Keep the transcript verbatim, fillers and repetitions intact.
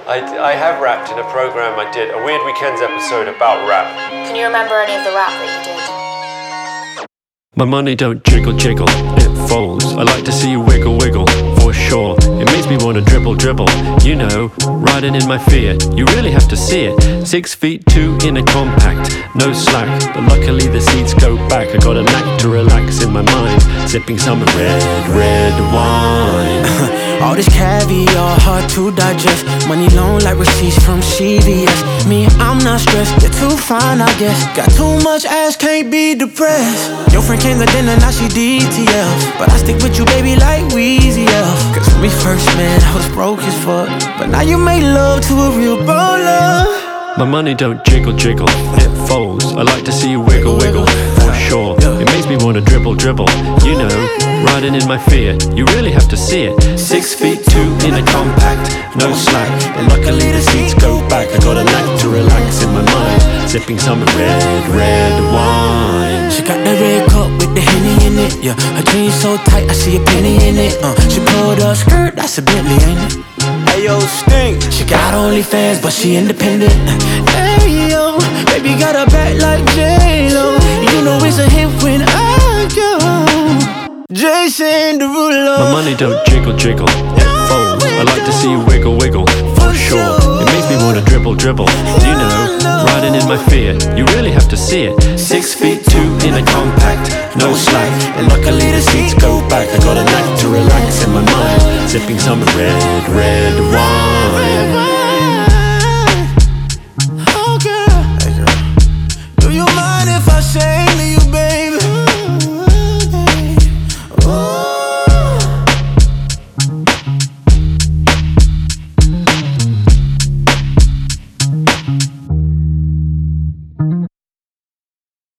I, I have rapped in a program I did, a Weird Weekends episode about rap. Can you remember any of the rap that you did? My money don't jiggle jiggle, it folds. I like to see you wiggle wiggle, for sure. It makes me wanna dribble dribble, you know, riding in my Fiat. You really have to see it. Six feet two in a compact, no slack, but luckily the seats go back. I got a knack to relax in my mind, sipping some red, red wine. All this caviar, hard to digest. Money loan like receipts from C V S. Me, I'm not stressed, you're too fine, I guess. Got too much ass, can't be depressed. Your friend came to dinner, now she D T F. But I stick with you, baby, like Weezy F. Cause when we first met, I was broke as fuck. But now you make love to a real baller. My money don't jiggle jiggle, it folds. I like to see you wiggle wiggle, for sure. It makes me wanna dribble dribble, you know, riding in my Fiat. You really have to see it. Six feet two in a compact, no slack, but luckily the seats go back. I got a knack to relax in my mind, sipping some red, red wine. She got that red cup with the Henny in it, yeah. Her jeans so tight, I see a penny in it. Uh, she pulled her skirt, that's a Bentley, ain't it? Ayo, stink. She got OnlyFans, but she independent. Ayo, baby got a back like J-Lo. You know it's a hit when I go. Jason Derulo. My money don't jiggle jiggle, it folds. I like to see you wiggle wiggle, for sure. It makes me wanna dribble dribble, you know, riding in my Fiat. You really have to see it. Six feet two in a compact, no slack, and luckily the seats go back. I got a knack to relax in my mind, sipping some red, red wine.